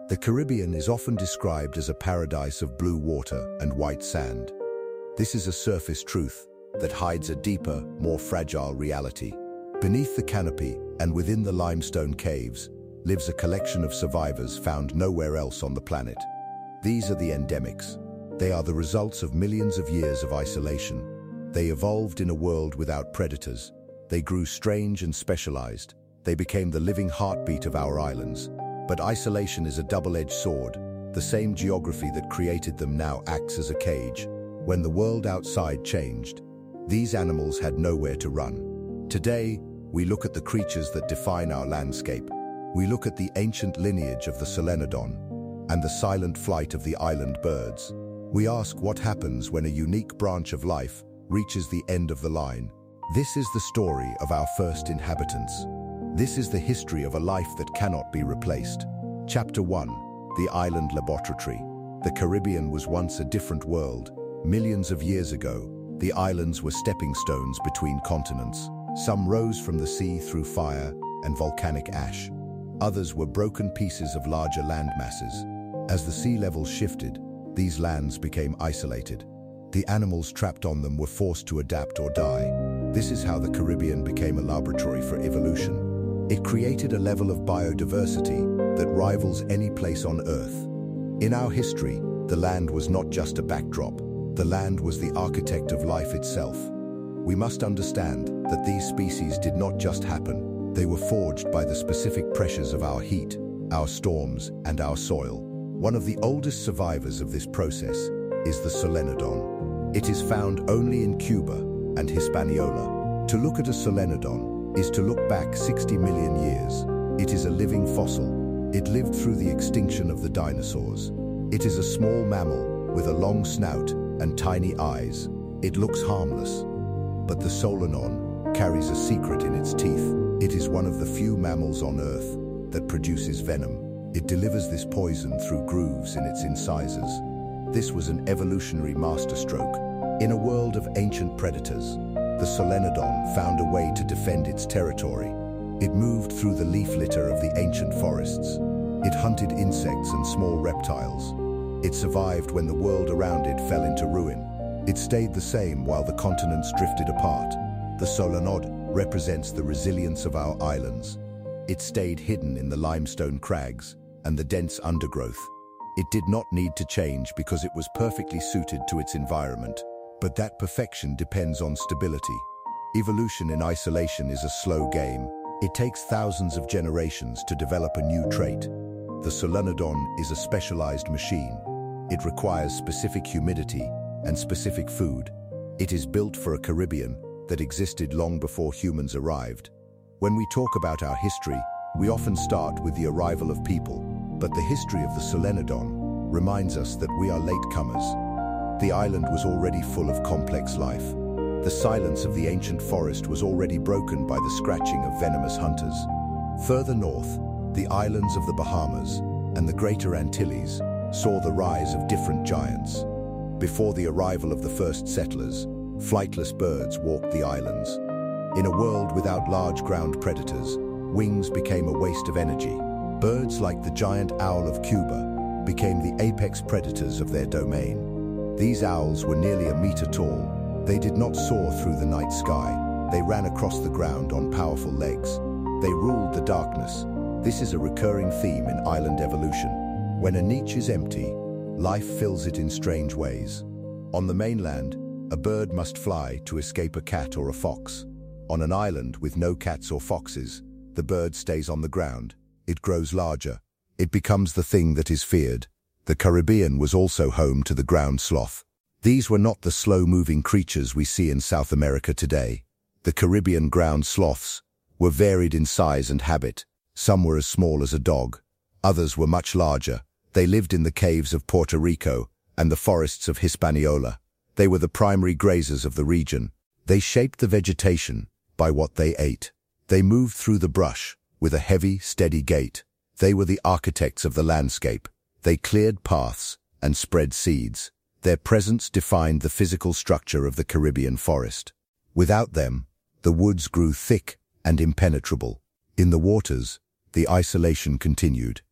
The Caribbean is often described as a paradise of blue water and white sand. This is a surface truth that hides a deeper, more fragile reality. Beneath the canopy and within the limestone caves lives a collection of survivors found nowhere else on the planet. These are the endemics. They are the results of millions of years of isolation. They evolved in a world without predators. They grew strange and specialized. They became the living heartbeat of our islands. But isolation is a double-edged sword. The same geography that created them now acts as a cage. When the world outside changed, these animals had nowhere to run. Today, we look at the creatures that define our landscape. We look at the ancient lineage of the Solenodon and the silent flight of the island birds. We ask what happens when a unique branch of life reaches the end of the line. This is the story of our first inhabitants. This is the history of a life that cannot be replaced. Chapter 1. The Island Laboratory. The Caribbean was once a different world. Millions of years ago, the islands were stepping stones between continents. Some rose from the sea through fire and volcanic ash. Others were broken pieces of larger land masses. As the sea level shifted, these lands became isolated. The animals trapped on them were forced to adapt or die. This is how the Caribbean became a laboratory for evolution. It created a level of biodiversity that rivals any place on Earth. In our history, the land was not just a backdrop. The land was the architect of life itself. We must understand that these species did not just happen. They were forged by the specific pressures of our heat, our storms, and our soil. One of the oldest survivors of this process is the Solenodon. It is found only in Cuba and Hispaniola. To look at a Solenodon is to look back 60 million years. It is a living fossil. It lived through the extinction of the dinosaurs. It is a small mammal with a long snout and tiny eyes. It looks harmless. But the Solenon carries a secret in its teeth. It is one of the few mammals on Earth that produces venom. It delivers this poison through grooves in its incisors. This was an evolutionary masterstroke. In a world of ancient predators, the Solenodon found a way to defend its territory. It moved through the leaf litter of the ancient forests. It hunted insects and small reptiles. It survived when the world around it fell into ruin. It stayed the same while the continents drifted apart. The Solenodon represents the resilience of our islands. It stayed hidden in the limestone crags and the dense undergrowth. It did not need to change because it was perfectly suited to its environment. But that perfection depends on stability. Evolution in isolation is a slow game. It takes thousands of generations to develop a new trait. The Solenodon is a specialized machine. It requires specific humidity and specific food. It is built for a Caribbean that existed long before humans arrived. When we talk about our history, we often start with the arrival of people, but the history of the Solenodon reminds us that we are latecomers. The island was already full of complex life. The silence of the ancient forest was already broken by the scratching of venomous hunters. Further north, the islands of the Bahamas and the Greater Antilles saw the rise of different giants. Before the arrival of the first settlers, flightless birds walked the islands. In a world without large ground predators, wings became a waste of energy. Birds like the giant owl of Cuba became the apex predators of their domain. These owls were nearly a meter tall. They did not soar through the night sky. They ran across the ground on powerful legs. They ruled the darkness. This is a recurring theme in island evolution. When a niche is empty, life fills it in strange ways. On the mainland, a bird must fly to escape a cat or a fox. On an island with no cats or foxes, the bird stays on the ground. It grows larger. It becomes the thing that is feared. The Caribbean was also home to the ground sloth. These were not the slow-moving creatures we see in South America today. The Caribbean ground sloths were varied in size and habit. Some were as small as a dog. Others were much larger. They lived in the caves of Puerto Rico and the forests of Hispaniola. They were the primary grazers of the region. They shaped the vegetation by what they ate. They moved through the brush with a heavy, steady gait. They were the architects of the landscape. They cleared paths and spread seeds. Their presence defined the physical structure of the Caribbean forest. Without them, the woods grew thick and impenetrable. In the waters, the isolation continued.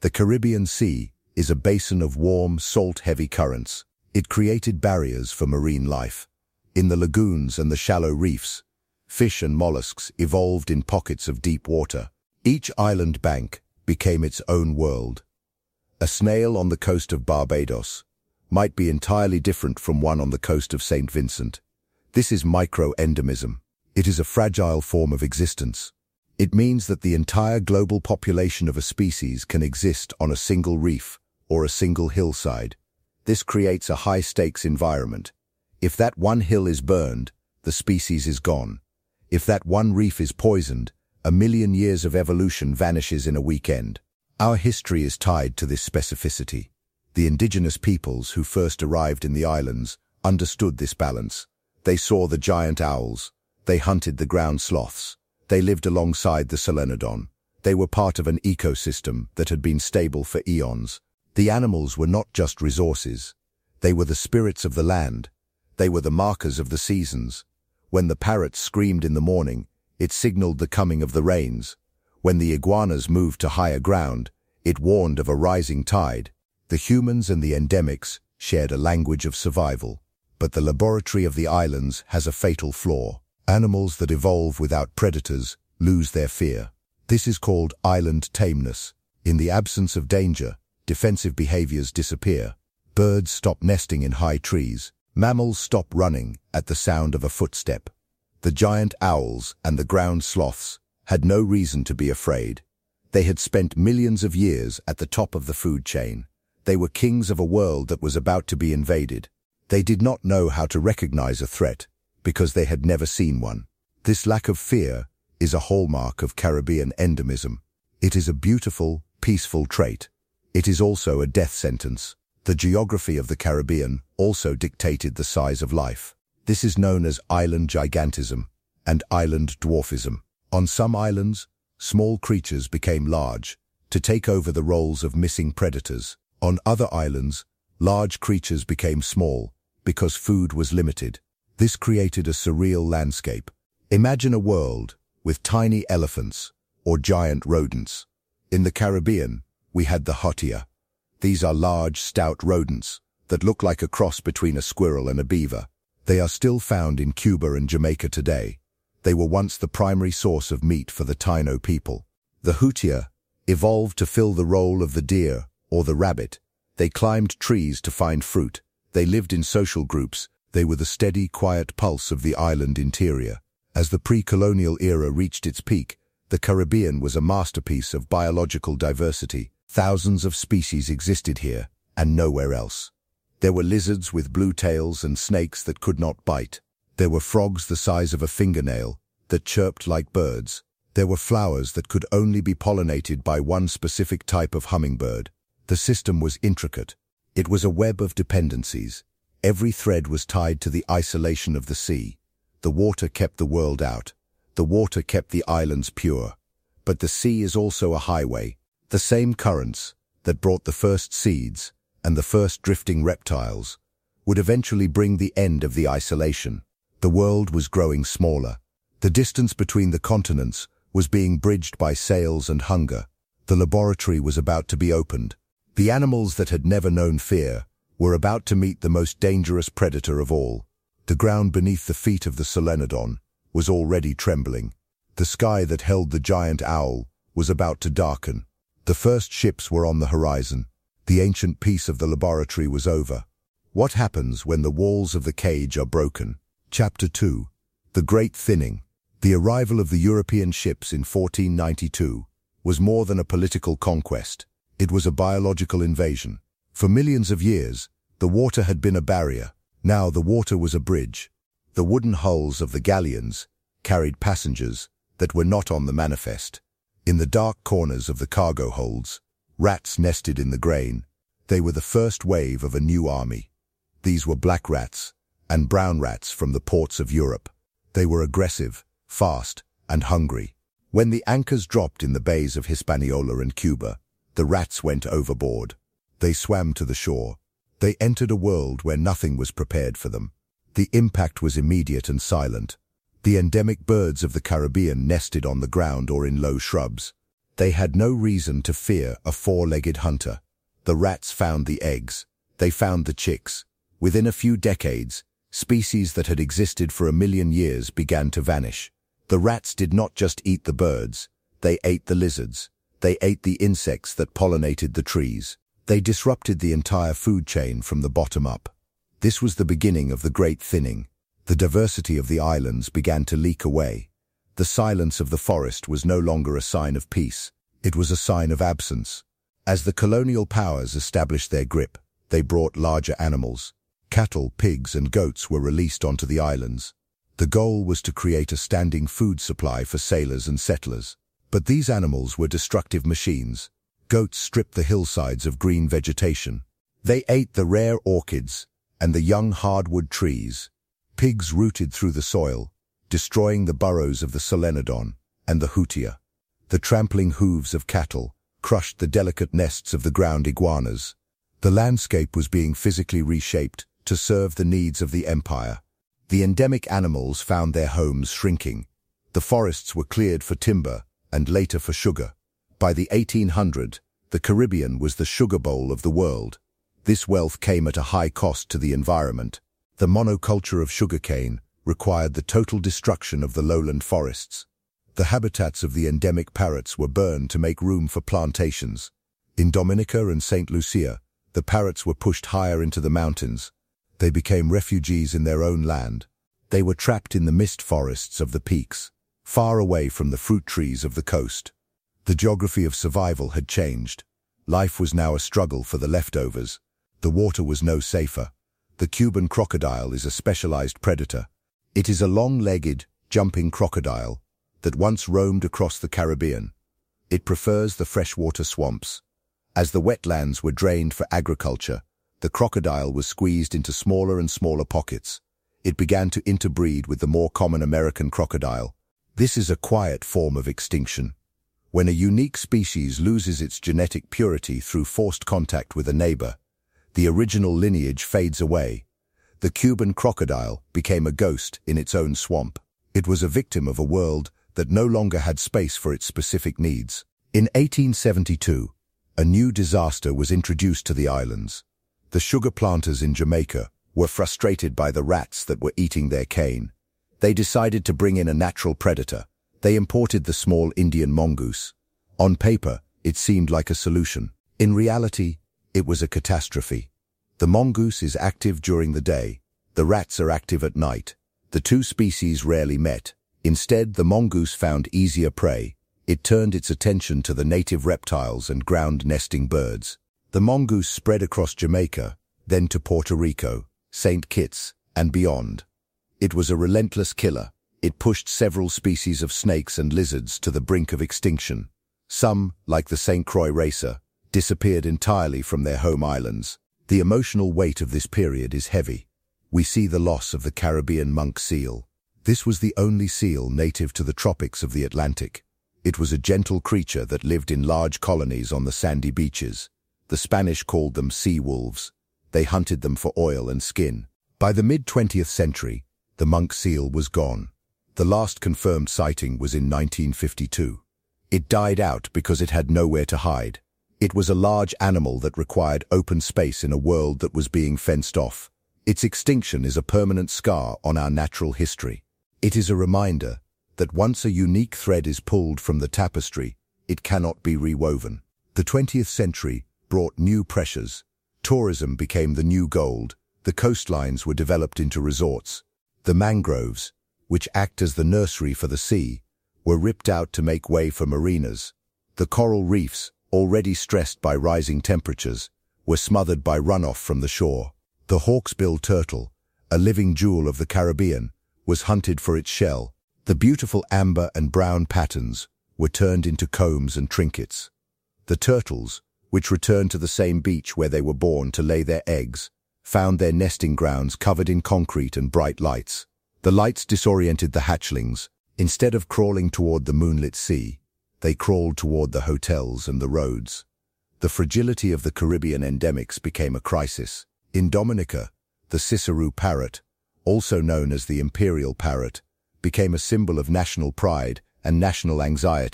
The Caribbean Sea is a basin of warm, salt-heavy currents. It created barriers for marine life. In the lagoons and the shallow reefs, fish and mollusks evolved in pockets of deep water. Each island bank became its own world. A snail on the coast of Barbados might be entirely different from one on the coast of St. Vincent. This is microendemism. It is a fragile form of existence. It means that the entire global population of a species can exist on a single reef or a single hillside. This creates a high-stakes environment. If that one hill is burned, the species is gone. If that one reef is poisoned, 1,000,000 years of evolution vanishes in a weekend. Our history is tied to this specificity. The indigenous peoples who first arrived in the islands understood this balance. They saw the giant owls. They hunted the ground sloths. They lived alongside the solenodon. They were part of an ecosystem that had been stable for eons. The animals were not just resources. They were the spirits of the land. They were the markers of the seasons. When the parrots screamed in the morning, it signaled the coming of the rains. When the iguanas moved to higher ground, it warned of a rising tide. The humans and the endemics shared a language of survival. But the laboratory of the islands has a fatal flaw. Animals that evolve without predators lose their fear. This is called island tameness. In the absence of danger, defensive behaviors disappear. Birds stop nesting in high trees. Mammals stop running at the sound of a footstep. The giant owls and the ground sloths had no reason to be afraid. They had spent millions of years at the top of the food chain. They were kings of a world that was about to be invaded. They did not know how to recognize a threat because they had never seen one. This lack of fear is a hallmark of Caribbean endemism. It is a beautiful, peaceful trait. It is also a death sentence. The geography of the Caribbean also dictated the size of life. This is known as island gigantism and island dwarfism. On some islands, small creatures became large to take over the roles of missing predators. On other islands, large creatures became small because food was limited. This created a surreal landscape. Imagine a world with tiny elephants or giant rodents. In the Caribbean, we had the hutia. These are large, stout rodents that look like a cross between a squirrel and a beaver. They are still found in Cuba and Jamaica today. They were once the primary source of meat for the Taino people. The hutia evolved to fill the role of the deer or the rabbit. They climbed trees to find fruit. They lived in social groups. They were the steady, quiet pulse of the island interior. As the pre-colonial era reached its peak, the Caribbean was a masterpiece of biological diversity. Thousands of species existed here, and nowhere else. There were lizards with blue tails and snakes that could not bite. There were frogs the size of a fingernail that chirped like birds. There were flowers that could only be pollinated by one specific type of hummingbird. The system was intricate. It was a web of dependencies. Every thread was tied to the isolation of the sea. The water kept the world out. The water kept the islands pure. But the sea is also a highway. The same currents that brought the first seeds and the first drifting reptiles would eventually bring the end of the isolation. The world was growing smaller. The distance between the continents was being bridged by sails and hunger. The laboratory was about to be opened. The animals that had never known fear were about to meet the most dangerous predator of all. The ground beneath the feet of the solenodon was already trembling. The sky that held the giant owl was about to darken. The first ships were on the horizon. The ancient peace of the laboratory was over. What happens when the walls of the cage are broken? Chapter 2. The Great Thinning. The arrival of the European ships in 1492 was more than a political conquest. It was a biological invasion. For millions of years, the water had been a barrier. Now the water was a bridge. The wooden hulls of the galleons carried passengers that were not on the manifest. In the dark corners of the cargo holds, rats nested in the grain. They were the first wave of a new army. These were black rats and brown rats from the ports of Europe. They were aggressive, fast, and hungry. When the anchors dropped in the bays of Hispaniola and Cuba, the rats went overboard. They swam to the shore. They entered a world where nothing was prepared for them. The impact was immediate and silent. The endemic birds of the Caribbean nested on the ground or in low shrubs. They had no reason to fear a four-legged hunter. The rats found the eggs. They found the chicks. Within a few decades, species that had existed for 1,000,000 years began to vanish. The rats did not just eat the birds. They ate the lizards. They ate the insects that pollinated the trees. They disrupted the entire food chain from the bottom up. This was the beginning of the Great Thinning. The diversity of the islands began to leak away. The silence of the forest was no longer a sign of peace. It was a sign of absence. As the colonial powers established their grip, they brought larger animals. Cattle, pigs, and goats were released onto the islands. The goal was to create a standing food supply for sailors and settlers. But these animals were destructive machines. Goats stripped the hillsides of green vegetation. They ate the rare orchids and the young hardwood trees. Pigs rooted through the soil, destroying the burrows of the Solenodon and the Hootia. The trampling hooves of cattle crushed the delicate nests of the ground iguanas. The landscape was being physically reshaped to serve the needs of the empire. The endemic animals found their homes shrinking. The forests were cleared for timber and later for sugar. By the 1800s, the Caribbean was the sugar bowl of the world. This wealth came at a high cost to the environment. The monoculture of sugarcane required the total destruction of the lowland forests. The habitats of the endemic parrots were burned to make room for plantations. In Dominica and St. Lucia, the parrots were pushed higher into the mountains. They became refugees in their own land. They were trapped in the mist forests of the peaks, far away from the fruit trees of the coast. The geography of survival had changed. Life was now a struggle for the leftovers. The water was no safer. The Cuban crocodile is a specialized predator. It is a long-legged, jumping crocodile that once roamed across the Caribbean. It prefers the freshwater swamps. As the wetlands were drained for agriculture, the crocodile was squeezed into smaller and smaller pockets. It began to interbreed with the more common American crocodile. This is a quiet form of extinction. When a unique species loses its genetic purity through forced contact with a neighbor, the original lineage fades away. The Cuban crocodile became a ghost in its own swamp. It was a victim of a world that no longer had space for its specific needs. In 1872, a new disaster was introduced to the islands. The sugar planters in Jamaica were frustrated by the rats that were eating their cane. They decided to bring in a natural predator. They imported the small Indian mongoose. On paper, it seemed like a solution. In reality, it was a catastrophe. The mongoose is active during the day. The rats are active at night. The two species rarely met. Instead, the mongoose found easier prey. It turned its attention to the native reptiles and ground-nesting birds. The mongoose spread across Jamaica, then to Puerto Rico, St. Kitts, and beyond. It was a relentless killer. It pushed several species of snakes and lizards to the brink of extinction. Some, like the St. Croix racer, disappeared entirely from their home islands. The emotional weight of this period is heavy. We see the loss of the Caribbean monk seal. This was the only seal native to the tropics of the Atlantic. It was a gentle creature that lived in large colonies on the sandy beaches. The Spanish called them sea wolves. They hunted them for oil and skin. By the mid-20th century, the monk seal was gone. The last confirmed sighting was in 1952. It died out because it had nowhere to hide. It was a large animal that required open space in a world that was being fenced off. Its extinction is a permanent scar on our natural history. It is a reminder that once a unique thread is pulled from the tapestry, it cannot be rewoven. The 20th century brought new pressures. Tourism became the new gold. The coastlines were developed into resorts. The mangroves, which act as the nursery for the sea, were ripped out to make way for marinas. The coral reefs, already stressed by rising temperatures, were smothered by runoff from the shore. The hawksbill turtle, a living jewel of the Caribbean, was hunted for its shell. The beautiful amber and brown patterns were turned into combs and trinkets. The turtles, which returned to the same beach where they were born to lay their eggs, found their nesting grounds covered in concrete and bright lights. The lights disoriented the hatchlings. Instead of crawling toward the moonlit sea, they crawled toward the hotels and the roads. The fragility of the Caribbean endemics became a crisis. In Dominica, the Ciceroo parrot, also known as the imperial parrot, became a symbol of national pride and national anxiety.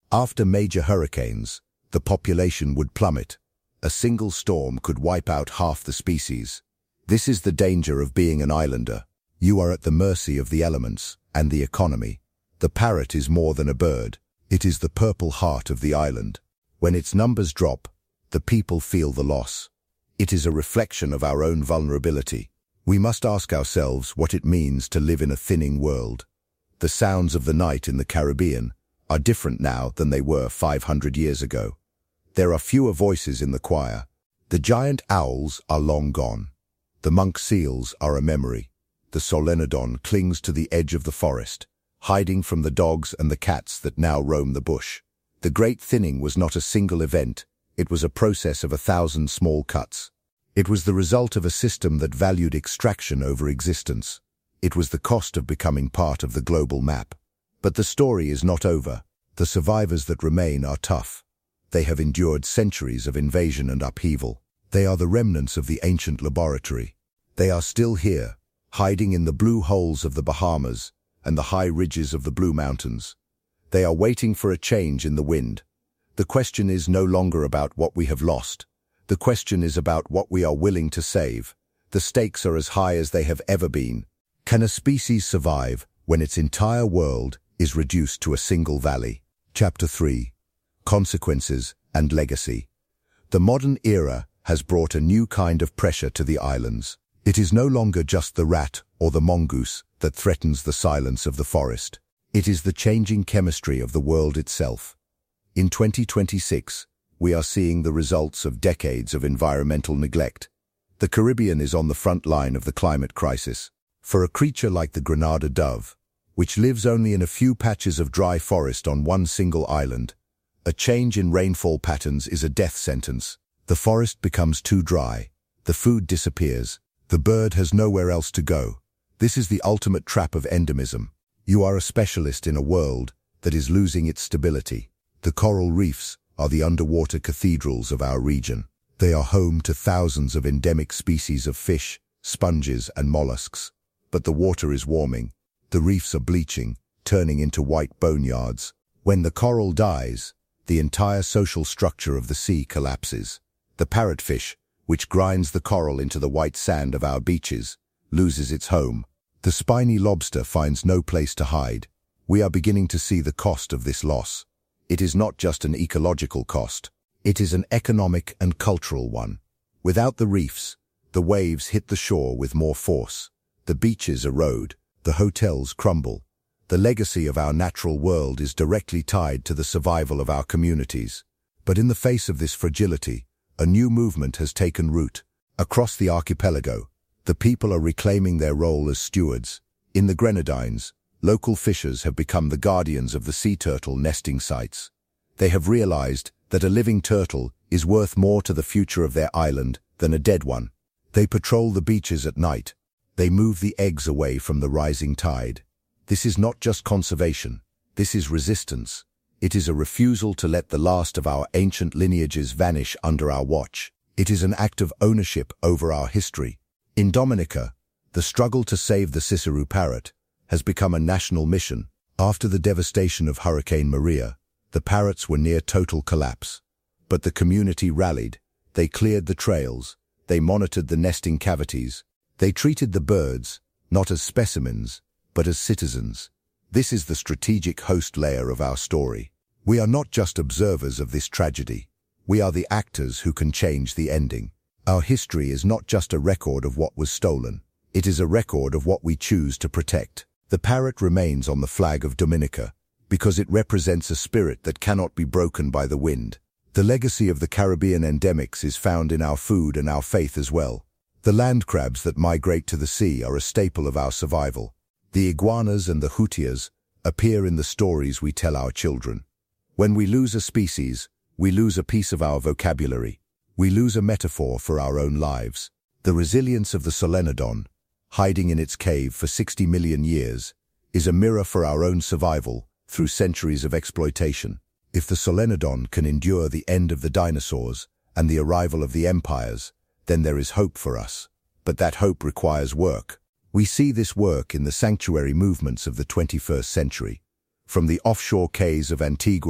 After major hurricanes, the population would plummet. A single storm could wipe out half the species. This is the danger of being an islander. You are at the mercy of the elements and the economy. The parrot is more than a bird. It is the purple heart of the island. When its numbers drop, the people feel the loss. It is a reflection of our own vulnerability. We must ask ourselves what it means to live in a thinning world. The sounds of the night in the Caribbean are different now than they were 500 years ago. There are fewer voices in the choir. The giant owls are long gone. The monk seals are a memory. The solenodon clings to the edge of the forest, hiding from the dogs and the cats that now roam the bush. The great thinning was not a single event. It was a process of 1,000 small cuts. It was the result of a system that valued extraction over existence. It was the cost of becoming part of the global map. But the story is not over. The survivors that remain are tough. They have endured centuries of invasion and upheaval. They are the remnants of the ancient laboratory. They are still here, hiding in the blue holes of the Bahamas and the high ridges of the Blue Mountains. They are waiting for a change in the wind. The question is no longer about what we have lost. The question is about what we are willing to save. The stakes are as high as they have ever been. Can a species survive when its entire world is reduced to a single valley? Chapter 3. Consequences and Legacy. The modern era has brought a new kind of pressure to the islands. It is no longer just the rat or the mongoose that threatens the silence of the forest. It is the changing chemistry of the world itself. In 2026, we are seeing the results of decades of environmental neglect. The Caribbean is on the front line of the climate crisis. For a creature like the Granada dove, which lives only in a few patches of dry forest on one single island, a change in rainfall patterns is a death sentence. The forest becomes too dry. The food disappears. The bird has nowhere else to go. This is the ultimate trap of endemism. You are a specialist in a world that is losing its stability. The coral reefs are the underwater cathedrals of our region. They are home to thousands of endemic species of fish, sponges, and mollusks. But the water is warming. The reefs are bleaching, turning into white boneyards. When the coral dies, the entire social structure of the sea collapses. The parrotfish, which grinds the coral into the white sand of our beaches, loses its home. The spiny lobster finds no place to hide. We are beginning to see the cost of this loss. It is not just an ecological cost. It is an economic and cultural one. Without the reefs, the waves hit the shore with more force. The beaches erode. The hotels crumble. The legacy of our natural world is directly tied to the survival of our communities. But in the face of this fragility, a new movement has taken root. Across the archipelago, the people are reclaiming their role as stewards. In the Grenadines, local fishers have become the guardians of the sea turtle nesting sites. They have realized that a living turtle is worth more to the future of their island than a dead one. They patrol the beaches at night. They move the eggs away from the rising tide. This is not just conservation. This is resistance. It is a refusal to let the last of our ancient lineages vanish under our watch. It is an act of ownership over our history. In Dominica, the struggle to save the Ciceroo parrot has become a national mission. After the devastation of Hurricane Maria, the parrots were near total collapse. But the community rallied. They cleared the trails. They monitored the nesting cavities. They treated the birds, not as specimens, but as citizens. This is the strategic host layer of our story. We are not just observers of this tragedy. We are the actors who can change the ending. Our history is not just a record of what was stolen. It is a record of what we choose to protect. The parrot remains on the flag of Dominica because it represents a spirit that cannot be broken by the wind. The legacy of the Caribbean endemics is found in our food and our faith as well. The land crabs that migrate to the sea are a staple of our survival. The iguanas and the hutias appear in the stories we tell our children. When we lose a species, we lose a piece of our vocabulary. We lose a metaphor for our own lives. The resilience of the solenodon, hiding in its cave for 60 million years, is a mirror for our own survival through centuries of exploitation. If the solenodon can endure the end of the dinosaurs and the arrival of the empires, then there is hope for us. But that hope requires work. We see this work in the sanctuary movements of the 21st century. From the offshore cays of Antigua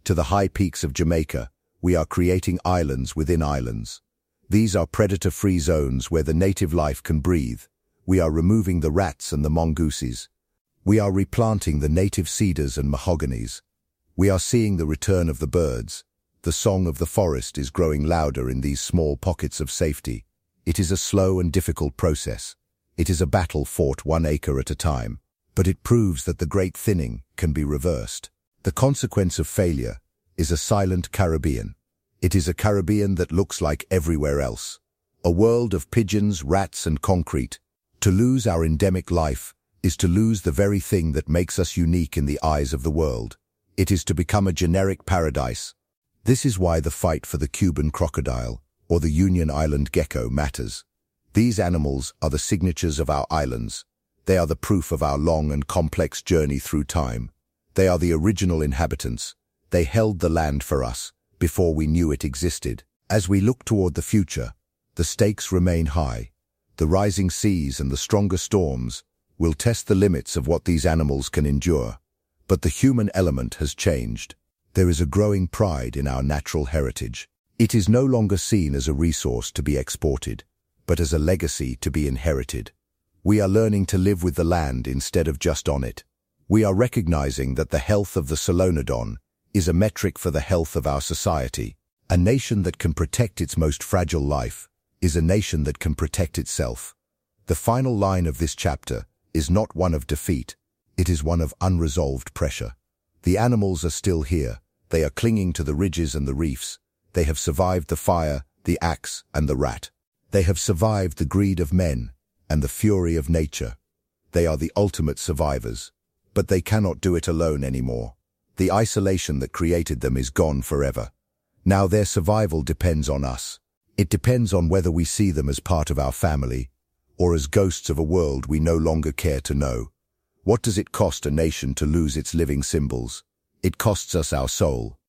to the high peaks of Jamaica, we are creating islands within islands. These are predator-free zones where the native life can breathe. We are removing the rats and the mongooses. We are replanting the native cedars and mahoganies. We are seeing the return of the birds. The song of the forest is growing louder in these small pockets of safety. It is a slow and difficult process. It is a battle fought 1 acre at a time, but it proves that the great thinning can be reversed. The consequence of failure is a silent Caribbean. It is a Caribbean that looks like everywhere else. A world of pigeons, rats, and concrete. To lose our endemic life is to lose the very thing that makes us unique in the eyes of the world. It is to become a generic paradise. This is why the fight for the Cuban crocodile or the Union Island gecko matters. These animals are the signatures of our islands. They are the proof of our long and complex journey through time. They are the original inhabitants. They held the land for us before we knew it existed. As we look toward the future, the stakes remain high. The rising seas and the stronger storms will test the limits of what these animals can endure. But the human element has changed. There is a growing pride in our natural heritage. It is no longer seen as a resource to be exported, but as a legacy to be inherited. We are learning to live with the land instead of just on it. We are recognizing that the health of the Solenodon is a metric for the health of our society. A nation that can protect its most fragile life is a nation that can protect itself. The final line of this chapter is not one of defeat. It is one of unresolved pressure. The animals are still here. They are clinging to the ridges and the reefs. They have survived the fire, the axe, and the rat. They have survived the greed of men and the fury of nature. They are the ultimate survivors. But they cannot do it alone anymore. The isolation that created them is gone forever. Now their survival depends on us. It depends on whether we see them as part of our family or as ghosts of a world we no longer care to know. What does it cost a nation to lose its living symbols? It costs us our soul.